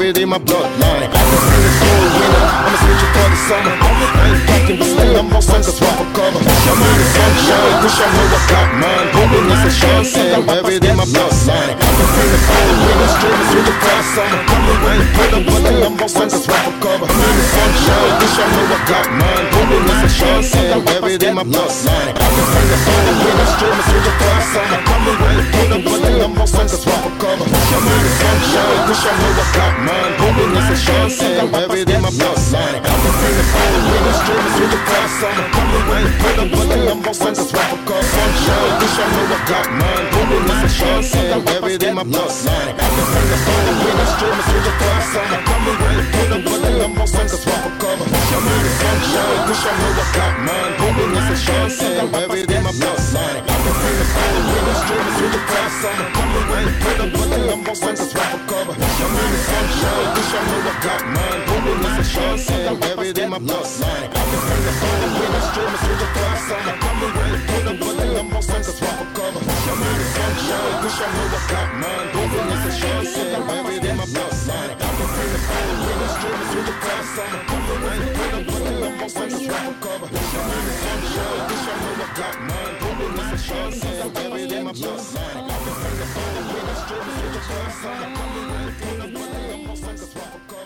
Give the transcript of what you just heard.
buried in my bloodline. I can feel it cold winter, I'ma switch it for the summer. I ain't fucking, but still I'm on sunglasses swap for cover. I'm in the sunshine, wish I know I got mine. Holiness and Sean I'm buried in my bloodline. I can feel it cold winter, streaming through the past summer. I ain't put up, but still I'm on sunglasses swap for cover. I'm in the sunshine, wish I know I got mine. Holiness and Sean I'm buried in my bloodline. I can feel it cold winter, streaming through the past summer. I ain't put up, but still I'm on sunglasses swap for cover. I'm in the sunshine, wish I know I got mine. Holiness and Sean I'm buried in my bloodline. I can feel it cold winter, streaming through the past summer. I ain't put up, but still I'm on sunglasses swap for cover. Sunshine, wish I know I got mine. Holiness and Sean I'm buried in my bloodline. I can feel it cold winter, streaming through the past summer. I ain't put up, but still I'm on sunglasses swap for cover. I'm in the sunshine, wish I know I got mine. Holiness and Sean I'm buried in my bloodline. I can feel it cold winter, streaming through the past summer. I ain't put up, but still I'm on sunglasses swap for cover. I'm in the sunshine, wish I know I got mine. Holiness and Sean I'm buried in my bloodline. I can feel it cold winter, streaming through the past summer. I ain't put up, but still I'm on sunglasses swap for cover. I'm in the sunshine, wish I know I got mine. Holiness and Sean I'm buried in my bloodline. I can feel it cold winter, streaming through the past summer. I ain't put up, but still I'm on sunglasses swap for cover. I'm in the sunshine, wish I know I got mine. Holiness and Sean I'm buried in my bloodline. I can feel it cold winter, streaming through the past summer. I ain't put up, but still I'm on sunglasses swap for cover.